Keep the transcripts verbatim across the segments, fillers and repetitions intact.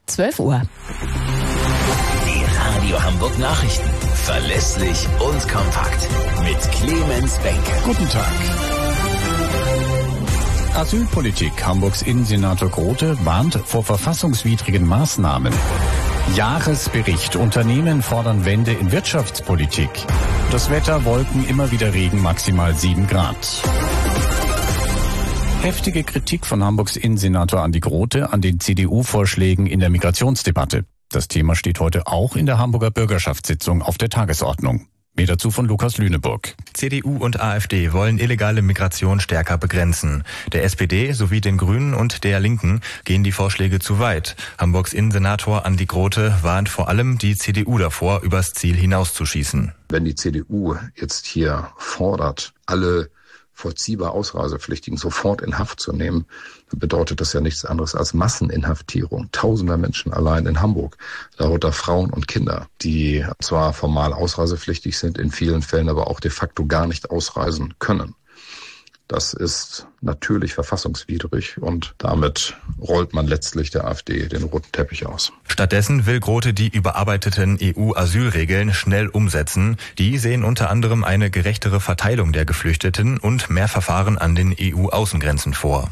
zwölf Uhr. Die Radio Hamburg Nachrichten. Verlässlich und kompakt. Mit Clemens Benke. Guten Tag. Asylpolitik. Hamburgs Innensenator Grote warnt vor verfassungswidrigen Maßnahmen. Jahresbericht. Unternehmen fordern Wende in Wirtschaftspolitik. Das Wetter, Wolken, immer wieder Regen, maximal sieben Grad. Heftige Kritik von Hamburgs Innensenator Andi Grote an den C D U-Vorschlägen in der Migrationsdebatte. Das Thema steht heute auch in der Hamburger Bürgerschaftssitzung auf der Tagesordnung. Mehr dazu von Lukas Lüneburg. C D U und AfD wollen illegale Migration stärker begrenzen. Der S P D sowie den Grünen und der Linken gehen die Vorschläge zu weit. Hamburgs Innensenator Andi Grote warnt vor allem die C D U davor, übers Ziel hinauszuschießen. Wenn die C D U jetzt hier fordert, alle vollziehbar Ausreisepflichtigen sofort in Haft zu nehmen, dann bedeutet das ja nichts anderes als Masseninhaftierung tausender Menschen allein in Hamburg, darunter Frauen und Kinder, die zwar formal ausreisepflichtig sind, in vielen Fällen aber auch de facto gar nicht ausreisen können. Das ist natürlich verfassungswidrig und damit rollt man letztlich der AfD den roten Teppich aus. Stattdessen will Grote die überarbeiteten E U-Asylregeln schnell umsetzen. Die sehen unter anderem eine gerechtere Verteilung der Geflüchteten und mehr Verfahren an den E U-Außengrenzen vor.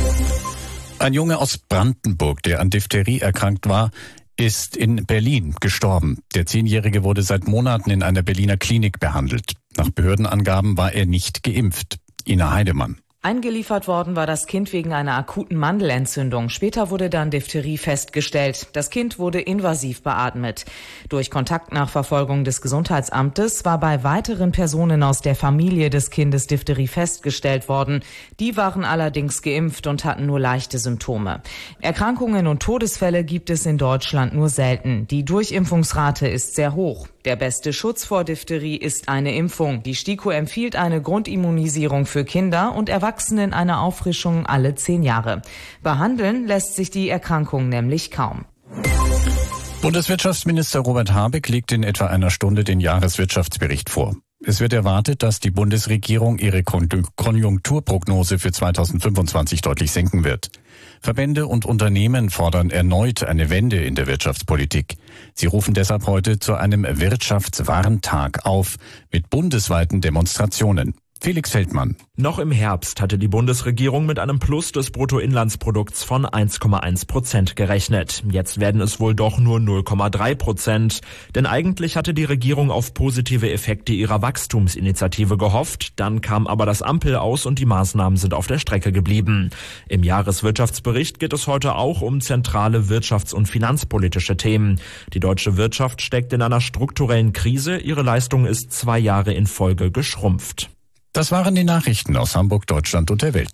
Ein Junge aus Brandenburg, der an Diphtherie erkrankt war, ist in Berlin gestorben. Der Zehnjährige wurde seit Monaten in einer Berliner Klinik behandelt. Nach Behördenangaben war er nicht geimpft. Ina Heidemann. Eingeliefert worden war das Kind wegen einer akuten Mandelentzündung. Später wurde dann Diphtherie festgestellt. Das Kind wurde invasiv beatmet. Durch Kontaktnachverfolgung des Gesundheitsamtes war bei weiteren Personen aus der Familie des Kindes Diphtherie festgestellt worden. Die waren allerdings geimpft und hatten nur leichte Symptome. Erkrankungen und Todesfälle gibt es in Deutschland nur selten. Die Durchimpfungsrate ist sehr hoch. Der beste Schutz vor Diphtherie ist eine Impfung. Die STIKO empfiehlt eine Grundimmunisierung für Kinder und Erwachsenen eine Auffrischung alle zehn Jahre. Behandeln lässt sich die Erkrankung nämlich kaum. Bundeswirtschaftsminister Robert Habeck legt in etwa einer Stunde den Jahreswirtschaftsbericht vor. Es wird erwartet, dass die Bundesregierung ihre Konjunkturprognose für zweitausendfünfundzwanzig deutlich senken wird. Verbände und Unternehmen fordern erneut eine Wende in der Wirtschaftspolitik. Sie rufen deshalb heute zu einem Wirtschaftswarntag auf mit bundesweiten Demonstrationen. Felix Feldmann. Noch im Herbst hatte die Bundesregierung mit einem Plus des Bruttoinlandsprodukts von eins Komma eins Prozent gerechnet. Jetzt werden es wohl doch nur null Komma drei Prozent. Denn eigentlich hatte die Regierung auf positive Effekte ihrer Wachstumsinitiative gehofft. Dann kam aber das Ampel aus und die Maßnahmen sind auf der Strecke geblieben. Im Jahreswirtschaftsbericht geht es heute auch um zentrale wirtschafts- und finanzpolitische Themen. Die deutsche Wirtschaft steckt in einer strukturellen Krise. Ihre Leistung ist zwei Jahre in Folge geschrumpft. Das waren die Nachrichten aus Hamburg, Deutschland und der Welt.